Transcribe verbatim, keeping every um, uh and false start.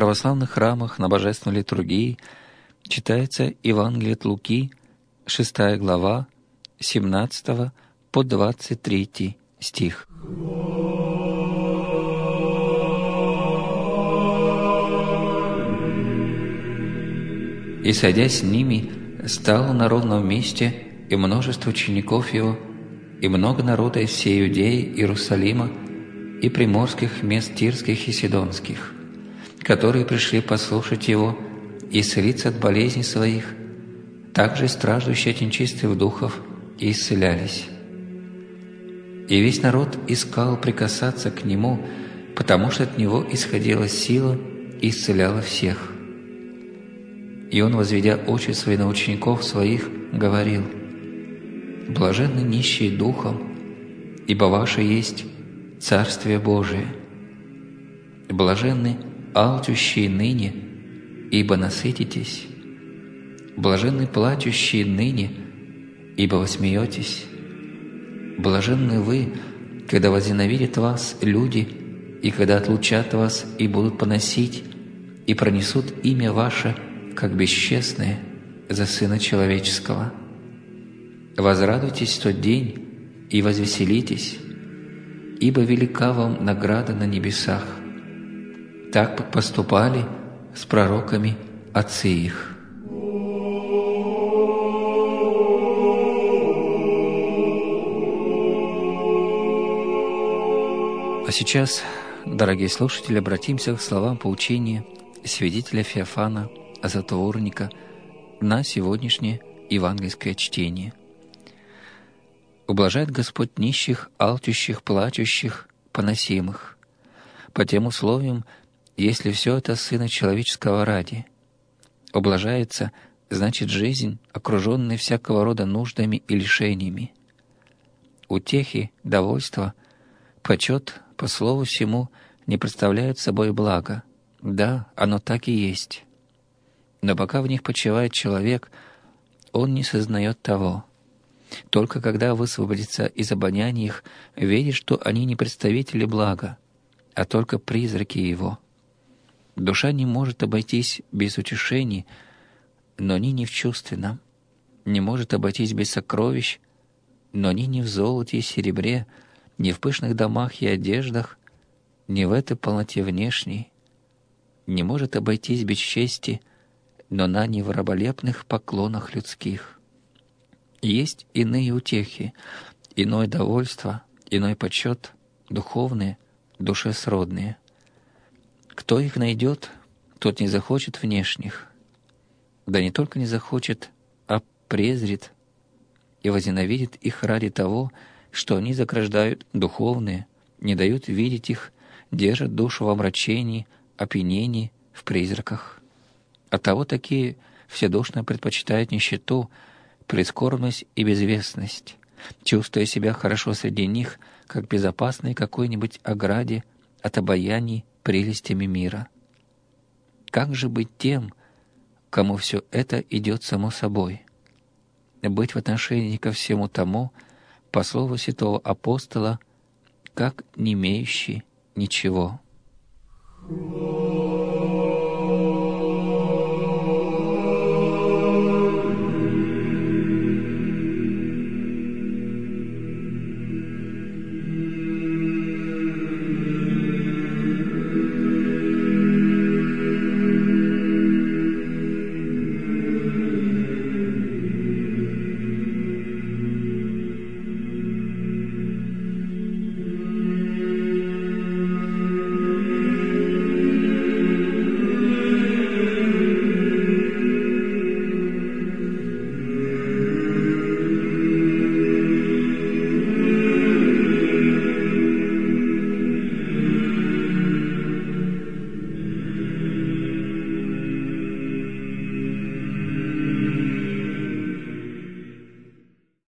православных храмах на божественной литургии читается Евангелие от Луки, шестая глава, семнадцатого по двадцать третий стих. «И, сойдя с ними, стало на ровном месте и множество учеников его, и много народа из всей Иудеи, Иерусалима, и приморских мест Тирских и Сидонских, которые пришли послушать его и исцелиться от болезней своих, также страждущие от нечистых духов и исцелялись. И весь народ искал прикасаться к нему, потому что от него исходила сила и исцеляла всех. И он, возведя очи свои на учеников своих, говорил: «Блаженны нищие духом, ибо ваше есть Царствие Божие. Блаженны алчущие ныне, ибо насытитесь. Блаженны плачущие ныне, ибо вы смеетесь. Блаженны вы, когда возненавидят вас люди, и когда отлучат вас и будут поносить, и пронесут имя ваше, как бесчестное, за Сына Человеческого. Возрадуйтесь в тот день и возвеселитесь, ибо велика вам награда на небесах. Так поступали с пророками отцы их». А сейчас, дорогие слушатели, обратимся к словам поучения святителя Феофана Затворника на сегодняшнее евангельское чтение. «Ублажает Господь нищих, алчущих, плачущих, поносимых, по тем условиям, если все это Сына Человеческого ради. Ублажается, значит, жизнь, окруженная всякого рода нуждами и лишениями. Утехи, довольство, почет, по слову всему, не представляют собой блага. Да, оно так и есть. Но пока в них почивает человек, он не сознает того. Только когда высвободится из обоняния их, видит, что они не представители блага, а только призраки его. Душа не может обойтись без утешений, но ни не в чувственном, не может обойтись без сокровищ, но ни не в золоте и серебре, ни в пышных домах и одеждах, ни в этой полноте внешней, не может обойтись без чести, но на не в раболепных поклонах людских. Есть иные утехи, иное довольство, иной почет, духовные, душе сродные. Кто их найдет, тот не захочет внешних, да не только не захочет, а презрит и возненавидит их ради того, что они заграждают духовные, не дают видеть их, держат душу в омрачении, опьянении, в призраках. Оттого такие вседушно предпочитают нищету, прискорбность и безвестность, чувствуя себя хорошо среди них, как в безопасной какой-нибудь ограде от обаяний прелестями мира. Как же быть тем, кому все это идет само собой? Быть в отношении ко всему тому, по слову святого апостола, как не имеющий ничего.